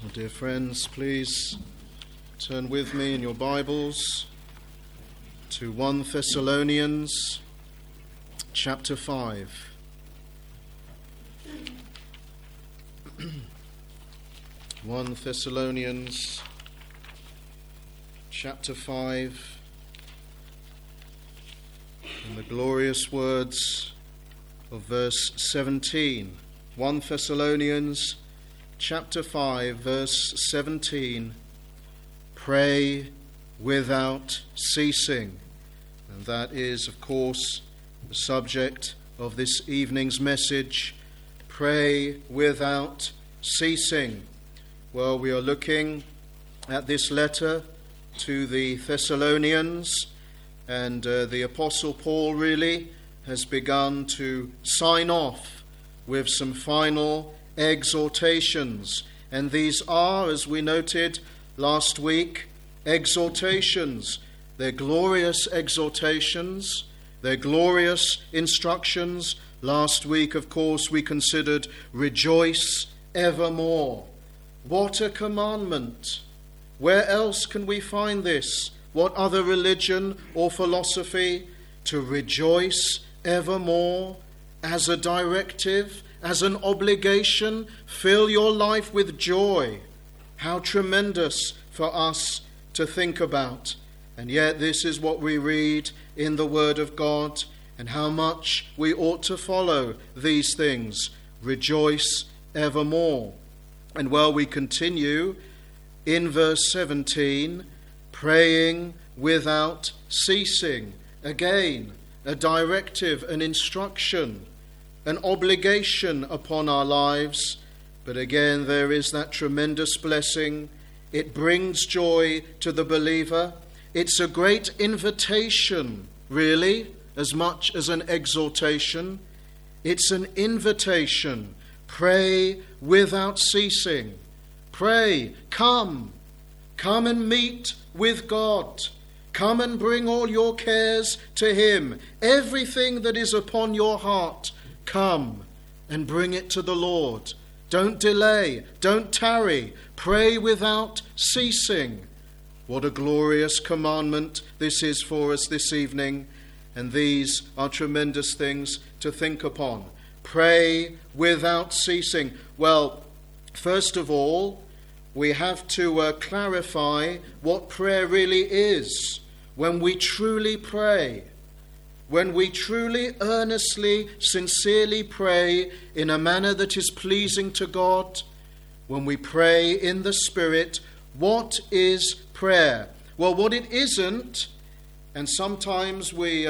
Dear friends, please turn with me in your Bibles to 1 Thessalonians chapter 5. 1 Thessalonians chapter 5, in the glorious words of verse 17. 1 Thessalonians chapter 5, verse 17. Pray without ceasing. And that is, of course, the subject of this evening's message. Pray without ceasing. Well, we are looking at this letter to the Thessalonians, and the Apostle Paul really has begun to sign off with some final exhortations. And these are, as we noted last week, exhortations. They're glorious exhortations. They're glorious instructions. Last week, of course, we considered rejoice evermore. What a commandment! Where else can we find this? What other religion or philosophy? To rejoice evermore as a directive, as an obligation. Fill your life with joy. How tremendous for us to think about. And yet this is what we read in the Word of God, and how much we ought to follow these things. Rejoice evermore. And well, we continue in verse 17, praying without ceasing. Again, a directive, an instruction, an obligation upon our lives. But again, there is that tremendous blessing. It brings joy to the believer. It's a great invitation, really, as much as an exhortation. It's an invitation. Pray without ceasing. Pray, come and meet with God. Come and bring all your cares to Him. Everything that is upon your heart, come and bring it to the Lord. Don't delay, don't tarry. Pray without ceasing. What a glorious commandment this is for us this evening. And these are tremendous things to think upon. Pray without ceasing. Well, first of all, we have to clarify what prayer really is. When we truly pray, when we truly, earnestly, sincerely pray in a manner that is pleasing to God, when we pray in the Spirit, what is prayer? Well, what it isn't, and sometimes we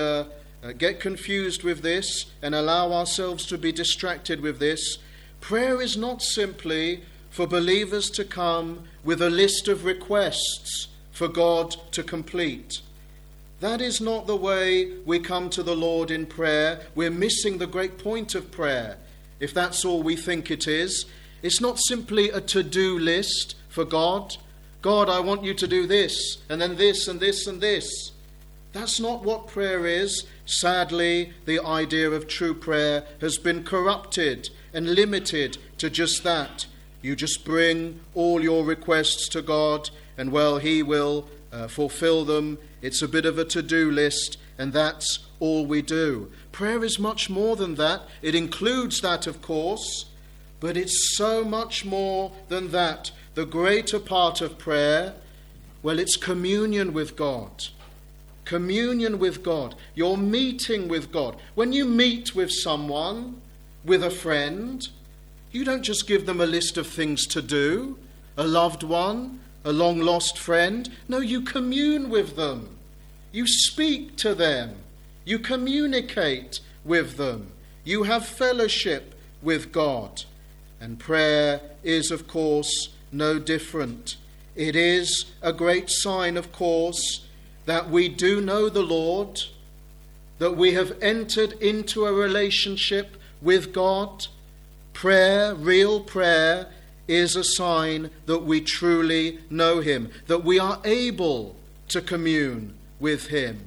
get confused with this and allow ourselves to be distracted with this. Prayer is not simply for believers to come with a list of requests for God to complete. That is not the way we come to the Lord in prayer. We're missing the great point of prayer, if that's all we think it is. It's not simply a to-do list for God. God, I want you to do this, and then this, and this, and this. That's not what prayer is. Sadly, the idea of true prayer has been corrupted and limited to just that. You just bring all your requests to God, and well, He will fulfill them. It's a bit of a to-do list, and that's all we do. Prayer is much more than that. It includes that, of course, but it's so much more than that. The greater part of prayer, well, it's communion with God. Communion with God. You're meeting with God. When you meet with someone, with a friend, you don't just give them a list of things to do, a loved one, a long-lost friend. No, you commune with them. You speak to them. You communicate with them. You have fellowship with God. And prayer is, of course, no different. It is a great sign, of course, that we do know the Lord, that we have entered into a relationship with God. Prayer, real prayer, is a sign that we truly know Him, that we are able to commune with Him.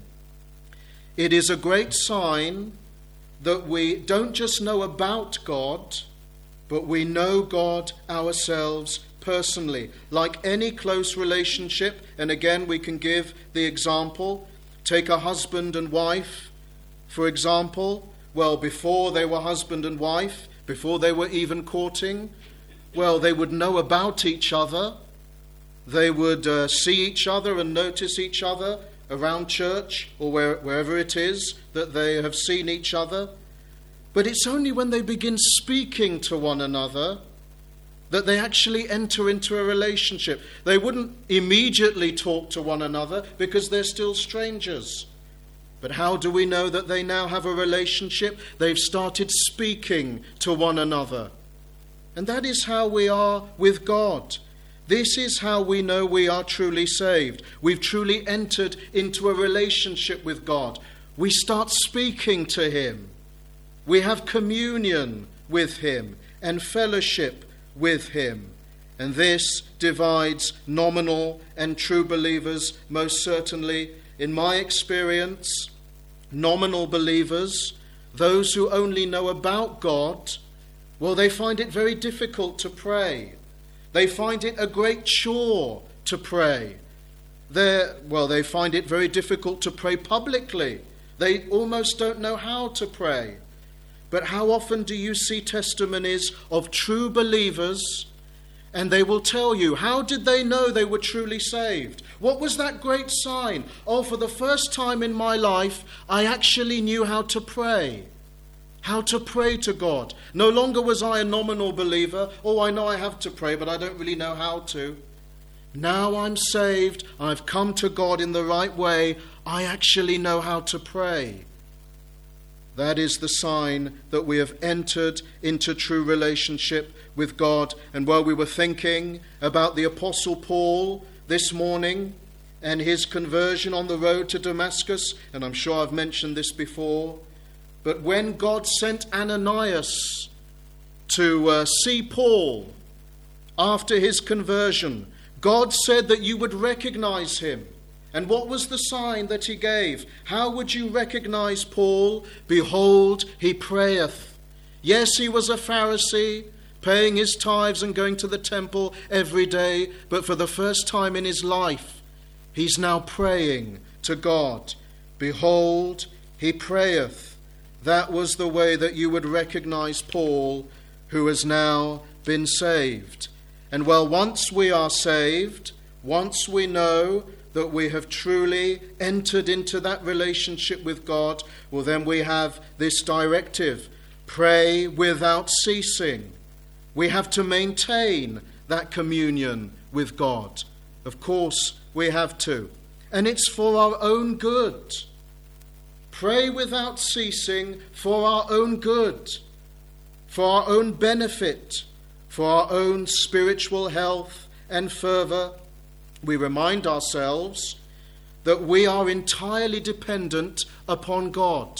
It is a great sign that we don't just know about God, but we know God ourselves personally. Like any close relationship, and again we can give the example, take a husband and wife, for example. Well, before they were husband and wife, before they were even courting, well, they would know about each other. They would see each other and notice each other around church or wherever it is that they have seen each other. But it's only when they begin speaking to one another that they actually enter into a relationship. They wouldn't immediately talk to one another because they're still strangers. But how do we know that they now have a relationship? They've started speaking to one another. And that is how we are with God. This is how we know we are truly saved. We've truly entered into a relationship with God. We start speaking to Him. We have communion with Him and fellowship with Him. And this divides nominal and true believers most certainly. In my experience, nominal believers, those who only know about God, well, they find it very difficult to pray. They find it a great chore to pray. They find it very difficult to pray publicly. They almost don't know how to pray. But how often do you see testimonies of true believers, and they will tell you, how did they know they were truly saved? What was that great sign? Oh, for the first time in my life, I actually knew how to pray. How to pray to God. No longer was I a nominal believer. Oh, I know I have to pray, but I don't really know how to. Now I'm saved. I've come to God in the right way. I actually know how to pray. That is the sign that we have entered into true relationship with God. And while we were thinking about the Apostle Paul this morning and his conversion on the road to Damascus, and I'm sure I've mentioned this before, but when God sent Ananias to see Paul after his conversion, God said that you would recognize him. And what was the sign that he gave? How would you recognize Paul? Behold, he prayeth. Yes, he was a Pharisee, paying his tithes and going to the temple every day, but for the first time in his life, he's now praying to God. Behold, he prayeth. That was the way that you would recognize Paul, who has now been saved. And well, once we are saved, once we know that we have truly entered into that relationship with God, well, then we have this directive: pray without ceasing. We have to maintain that communion with God. Of course, we have to. And it's for our own good. Pray without ceasing for our own good, for our own benefit, for our own spiritual health and fervour. We remind ourselves that we are entirely dependent upon God.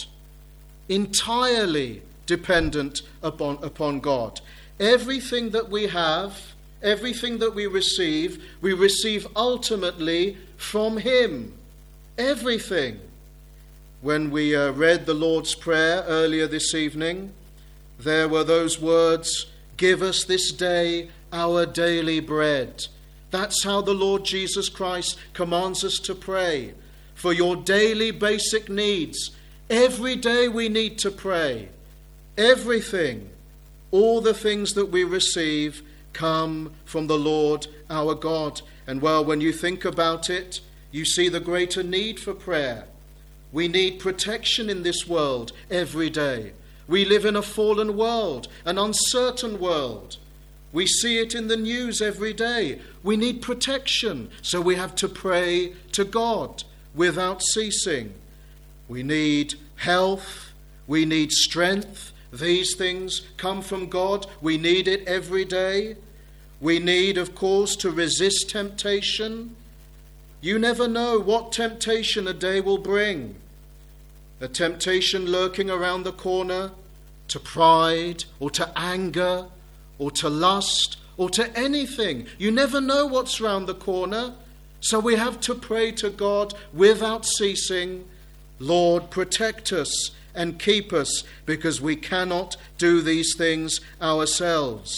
Entirely dependent upon God. Everything that we have, everything that we receive ultimately from Him. Everything. When we read the Lord's Prayer earlier this evening, there were those words, "Give us this day our daily bread." That's how the Lord Jesus Christ commands us to pray. For your daily basic needs. Every day we need to pray. Everything. All the things that we receive come from the Lord our God. And well, when you think about it, you see the greater need for prayer. We need protection in this world every day. We live in a fallen world, an uncertain world. We see it in the news every day. We need protection, so we have to pray to God without ceasing. We need health. We need strength. These things come from God. We need it every day. We need, of course, to resist temptation. You never know what temptation a day will bring. A temptation lurking around the corner to pride or to anger or to lust, or to anything. You never know what's round the corner. So we have to pray to God without ceasing, Lord, protect us and keep us, because we cannot do these things ourselves.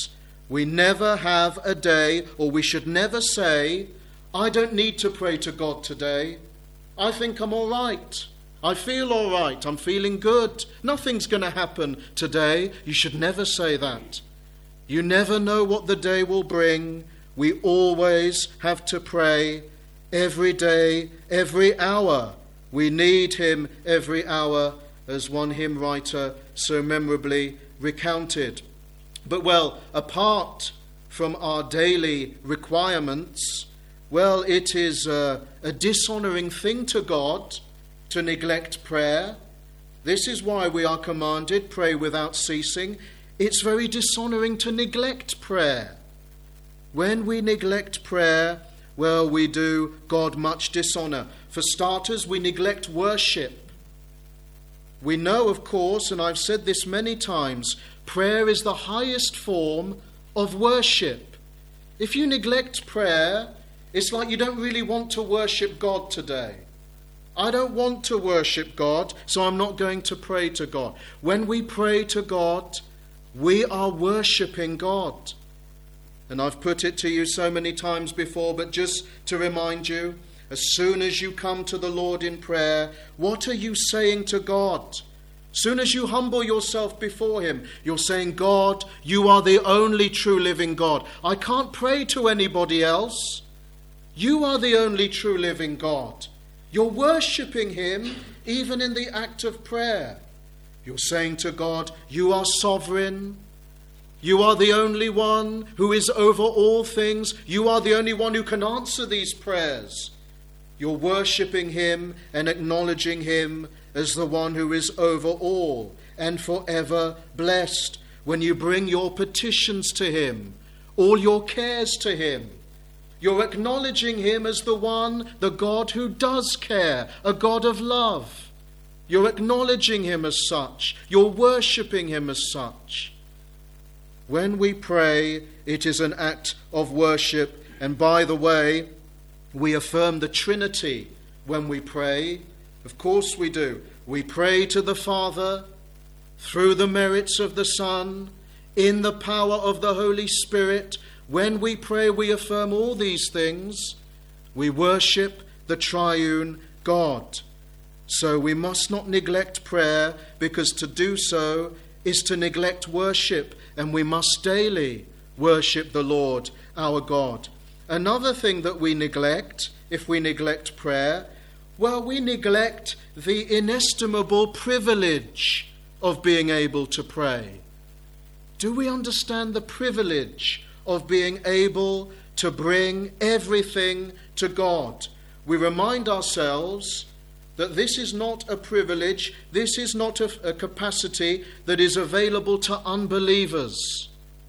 We never have a day, or we should never say, I don't need to pray to God today. I think I'm all right. I feel all right. I'm feeling good. Nothing's going to happen today. You should never say that. You never know what the day will bring. We always have to pray every day, every hour. We need him every hour, as one hymn writer so memorably recounted. But apart from our daily requirements, it is a dishonouring thing to God to neglect prayer. This is why we are commanded, pray without ceasing. It's very dishonouring to neglect prayer. When we neglect prayer, we do God much dishonour. For starters, we neglect worship. We know, of course, and I've said this many times, prayer is the highest form of worship. If you neglect prayer, it's like you don't really want to worship God today. I don't want to worship God, so I'm not going to pray to God. When we pray to God, we are worshipping God. And I've put it to you so many times before, but just to remind you, as soon as you come to the Lord in prayer, what are you saying to God? As soon as you humble yourself before him, you're saying, God, you are the only true living God. I can't pray to anybody else. You are the only true living God. You're worshipping him even in the act of prayer. You're saying to God, you are sovereign. You are the only one who is over all things. You are the only one who can answer these prayers. You're worshipping him and acknowledging him as the one who is over all and forever blessed. When you bring your petitions to him, all your cares to him, you're acknowledging him as the one, the God who does care, a God of love. You're acknowledging him as such. You're worshipping him as such. When we pray, it is an act of worship. And by the way, we affirm the Trinity when we pray. Of course we do. We pray to the Father through the merits of the Son, in the power of the Holy Spirit. When we pray, we affirm all these things. We worship the triune God. So we must not neglect prayer, because to do so is to neglect worship, and we must daily worship the Lord our God. Another thing that we neglect, if we neglect prayer, we neglect the inestimable privilege of being able to pray. Do we understand the privilege of being able to bring everything to God? We remind ourselves that this is not a privilege, this is not a capacity that is available to unbelievers.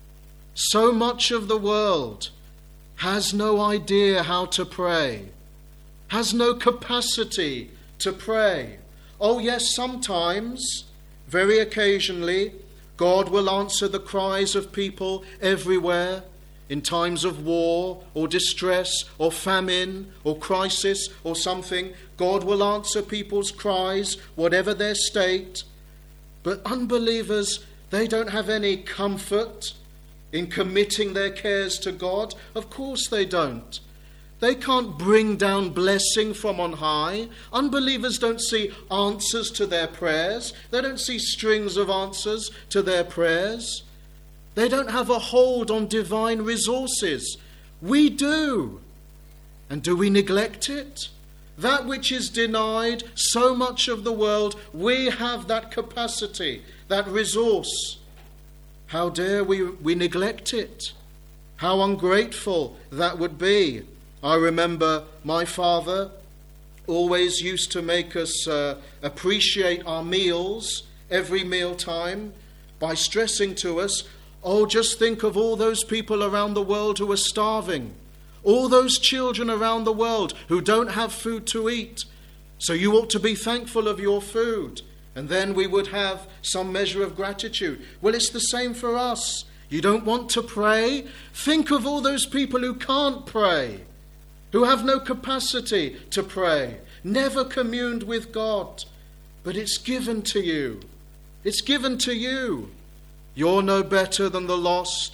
So much of the world has no idea how to pray, has no capacity to pray. Oh yes, sometimes, very occasionally, God will answer the cries of people everywhere in times of war or distress or famine or crisis or something. God will answer people's cries, whatever their state. But unbelievers, they don't have any comfort in committing their cares to God. Of course they don't. They can't bring down blessing from on high. Unbelievers don't see answers to their prayers. They don't see strings of answers to their prayers. They don't have a hold on divine resources. We do. And do we neglect it? That which is denied so much of the world, we have that capacity, that resource. How dare we neglect it? How ungrateful that would be. I remember my father always used to make us appreciate our meals every meal time by stressing to us, just think of all those people around the world who are starving, all those children around the world who don't have food to eat. So you ought to be thankful of your food. And then we would have some measure of gratitude. Well, it's the same for us. You don't want to pray? Think of all those people who can't pray, who have no capacity to pray, never communed with God. But it's given to you. It's given to you. You're no better than the lost,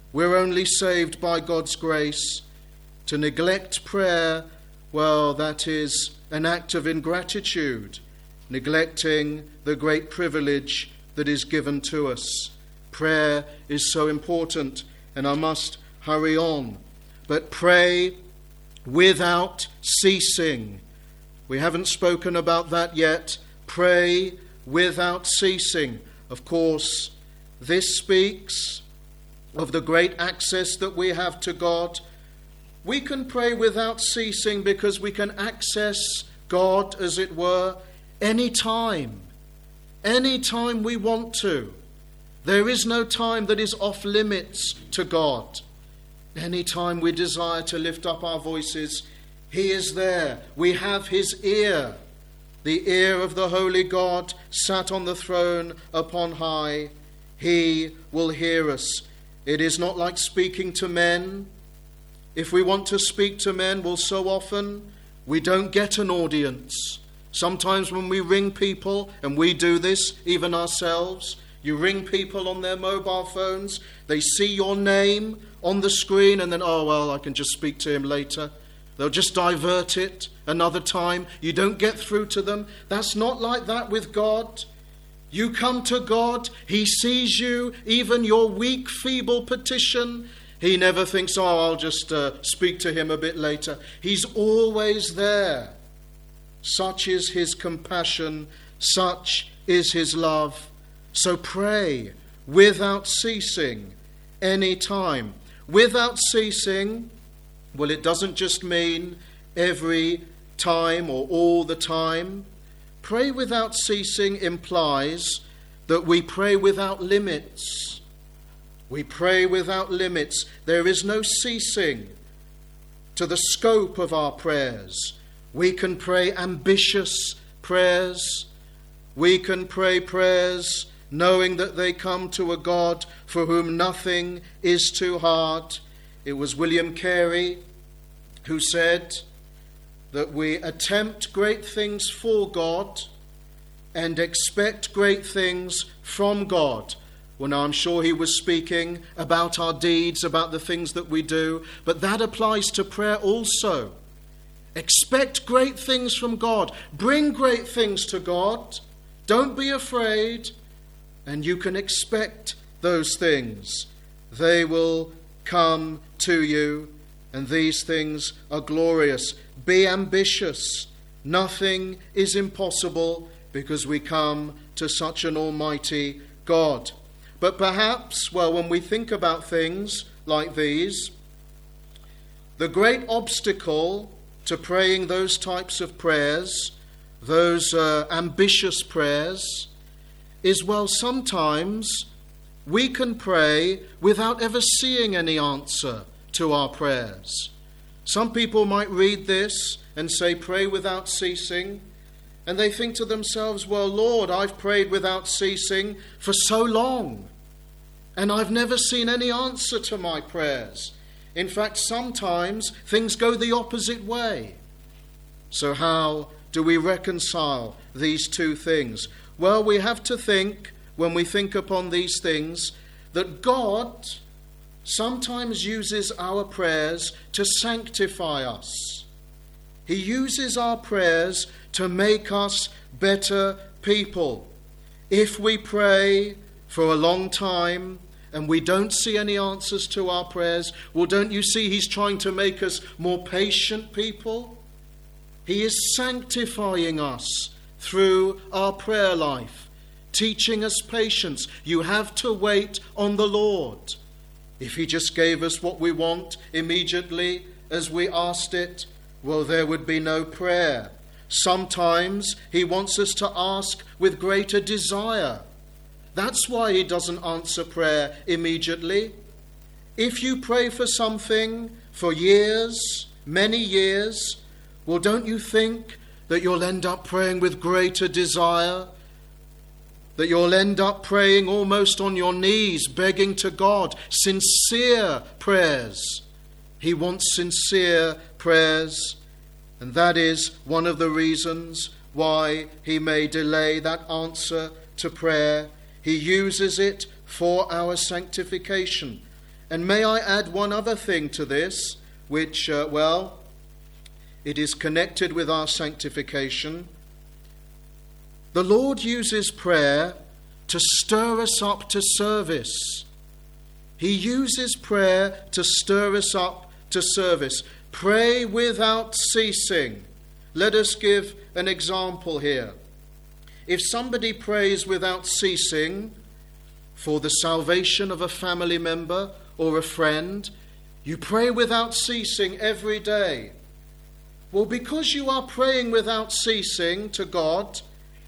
We're only saved by God's grace. To neglect prayer, well, that is an act of ingratitude, neglecting the great privilege that is given to us. Prayer is so important, and I must hurry on. But pray without ceasing. We haven't spoken about that yet. Pray without ceasing. Of course, this speaks of the great access that we have to God. We can pray without ceasing because we can access God, as it were, any time we want to. There is no time that is off limits to God. Any time we desire to lift up our voices, He is there. We have His ear, the ear of the Holy God sat on the throne upon high. He will hear us. It is not like speaking to men. If we want to speak to men, well, so often we don't get an audience. Sometimes when we ring people, and we do this even ourselves, you ring people on their mobile phones, they see your name on the screen, and then, oh, well, I can just speak to him later. They'll just divert it another time. You don't get through to them. That's not like that with God. You come to God, He sees you, even your weak, feeble petition. He never thinks, oh, I'll just speak to him a bit later. He's always there. Such is His compassion, such is His love. So pray without ceasing, any time. Without ceasing, well, it doesn't just mean every time or all the time. Pray without ceasing implies that we pray without limits. We pray without limits. There is no ceasing to the scope of our prayers. We can pray ambitious prayers. We can pray prayers knowing that they come to a God for whom nothing is too hard. It was William Carey who said that we attempt great things for God and expect great things from God. Well, now I'm sure he was speaking about our deeds, about the things that we do, but that applies to prayer also. Expect great things from God. Bring great things to God. Don't be afraid, and you can expect those things. They will come to you, and these things are glorious. Be ambitious. Nothing is impossible because we come to such an almighty God. But perhaps, well, when we think about things like these, the great obstacle to praying those types of prayers, those ambitious prayers, is, well, sometimes we can pray without ever seeing any answer to our prayers. Some people might read this and say, pray without ceasing, and they think to themselves, well, Lord, I've prayed without ceasing for so long, and I've never seen any answer to my prayers. In fact, sometimes things go the opposite way. So how do we reconcile these two things? Well, we have to think, when we think upon these things, that God sometimes uses our prayers to sanctify us. He uses our prayers to make us better people. If we pray for a long time and we don't see any answers to our prayers, well, don't you see He's trying to make us more patient people? He is sanctifying us through our prayer life, teaching us patience. You have to wait on the Lord. If He just gave us what we want immediately as we asked it, well, there would be no prayer. Sometimes He wants us to ask with greater desire. That's why He doesn't answer prayer immediately. If you pray for something for years, many years, well, don't you think that you'll end up praying with greater desire? That you'll end up praying almost on your knees, begging to God, sincere prayers. He wants sincere prayers, and that is one of the reasons why He may delay that answer to prayer. He uses it for our sanctification. And may I add one other thing to this, which, it is connected with our sanctification. The Lord uses prayer to stir us up to service. He uses prayer to stir us up to service. Pray without ceasing. Let us give an example here. If somebody prays without ceasing for the salvation of a family member or a friend, you pray without ceasing every day. Well, because you are praying without ceasing to God,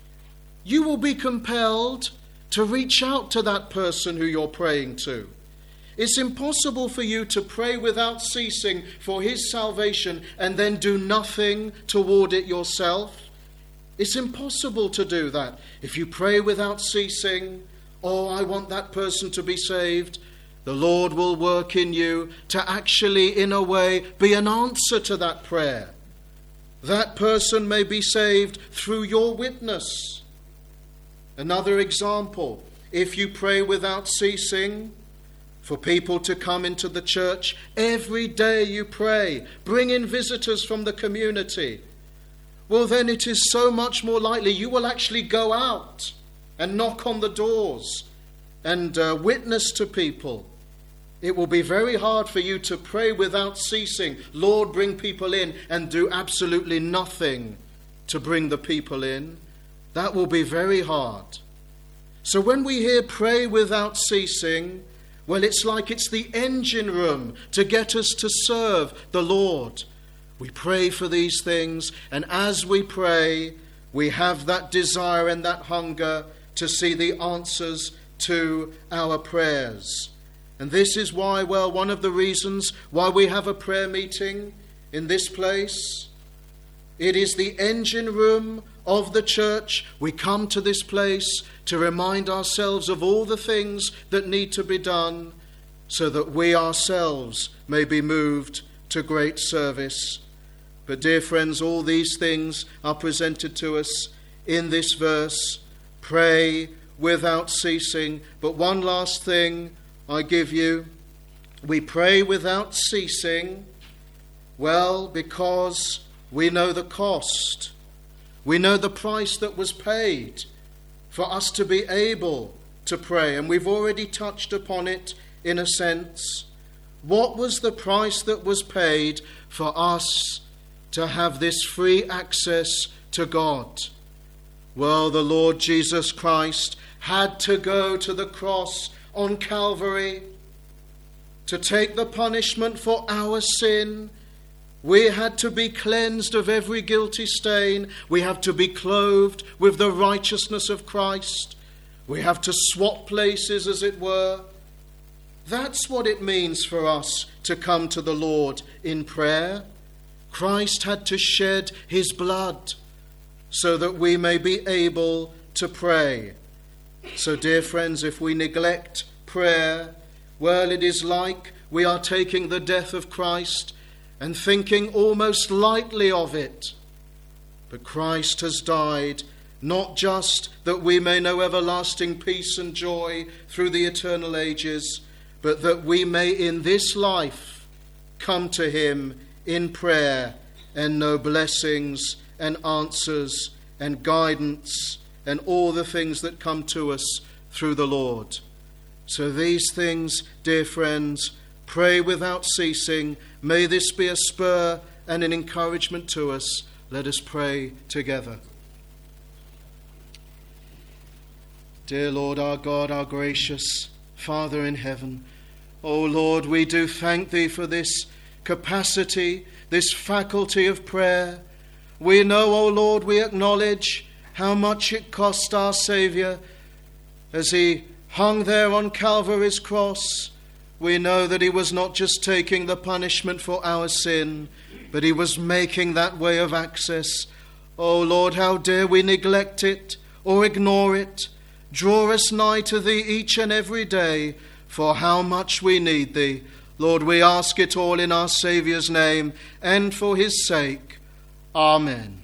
you will be compelled to reach out to that person who you're praying to. It's impossible for you to pray without ceasing for his salvation and then do nothing toward it yourself. It's impossible to do that. If you pray without ceasing, I want that person to be saved, the Lord will work in you to actually, in a way, be an answer to that prayer. That person may be saved through your witness. Another example, if you pray without ceasing for people to come into the church, every day you pray, bring in visitors from the community, well, then it is so much more likely you will actually go out and knock on the doors and witness to people. It will be very hard for you to pray without ceasing, Lord, bring people in, and do absolutely nothing to bring the people in. That will be very hard. So when we hear pray without ceasing, well, it's like it's the engine room to get us to serve the Lord. We pray for these things, and as we pray, we have that desire and that hunger to see the answers to our prayers. And this is why, one of the reasons why we have a prayer meeting in this place. It is the engine room of the church. We come to this place to remind ourselves of all the things that need to be done so that we ourselves may be moved to great service. But dear friends, all these things are presented to us in this verse. Pray without ceasing. But one last thing I give you. We pray without ceasing, because we know the cost. We know the price that was paid for us to be able to pray. And we've already touched upon it in a sense. What was the price that was paid for us to have this free access to God? Well, the Lord Jesus Christ had to go to the cross on Calvary to take the punishment for our sin. We had to be cleansed of every guilty stain. We have to be clothed with the righteousness of Christ. We have to swap places, as it were. That's what it means for us to come to the Lord in prayer. Christ had to shed his blood so that we may be able to pray. So, dear friends, if we neglect prayer, it is like we are taking the death of Christ and thinking almost lightly of it. But Christ has died, not just that we may know everlasting peace and joy through the eternal ages, but that we may in this life come to him in prayer and know blessings and answers and guidance and all the things that come to us through the Lord. So these things, dear friends, pray without ceasing. May this be a spur and an encouragement to us. Let us pray together. Dear Lord, our God, our gracious Father in heaven, O Lord, we do thank thee for this capacity, this faculty of prayer. We know, O Lord, we acknowledge how much it cost our Saviour as he hung there on Calvary's cross. We know that he was not just taking the punishment for our sin, but he was making that way of access. O Lord, how dare we neglect it or ignore it? Draw us nigh to thee each and every day, for how much we need thee. Lord, we ask it all in our Saviour's name and for his sake. Amen.